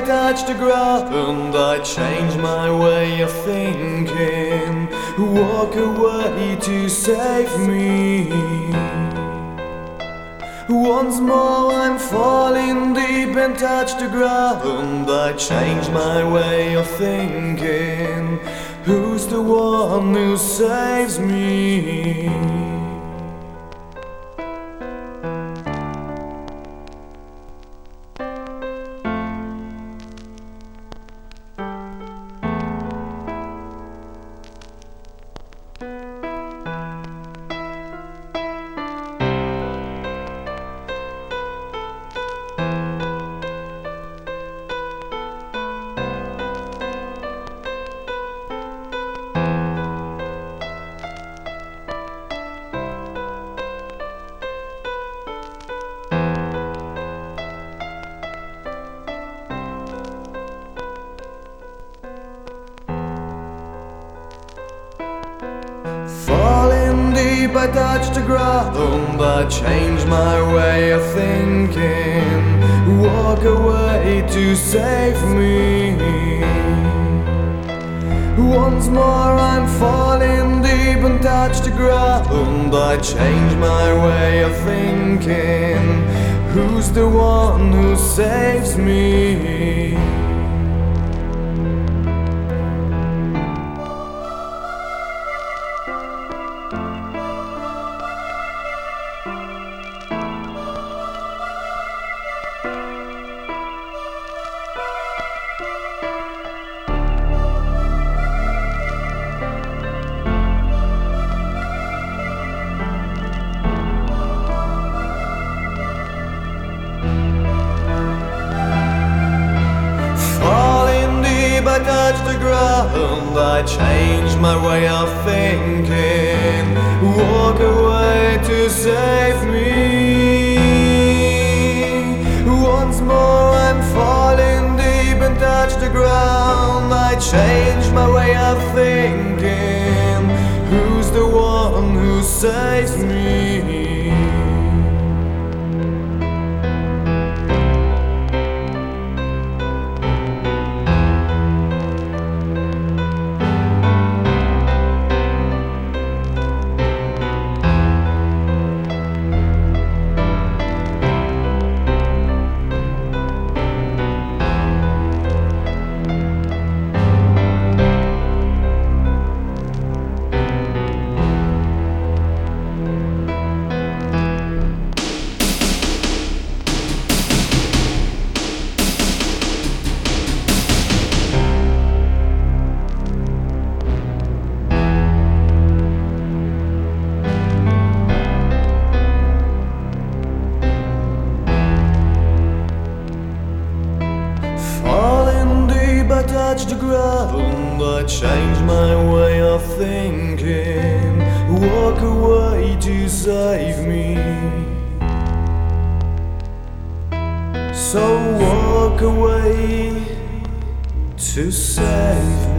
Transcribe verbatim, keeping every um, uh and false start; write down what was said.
touch the ground, I change my way of thinking. Walk away to save me. Once more I'm falling deep and touch the ground, I change my way of thinking. Who's the one who saves me? Falling deep, I touch the ground, I change my way of thinking. Walk away to save me. Once more I'm falling deep and touch the ground, I change my way of thinking. Who's the one who saves me? I touch the ground, I change my way of thinking. Walk away to save me. Once more I'm falling deep and touch the ground, I change my way of thinking. Who's the one who saves me? I touch the ground, I change my way of thinking. Walk away to save me. So walk away to save me.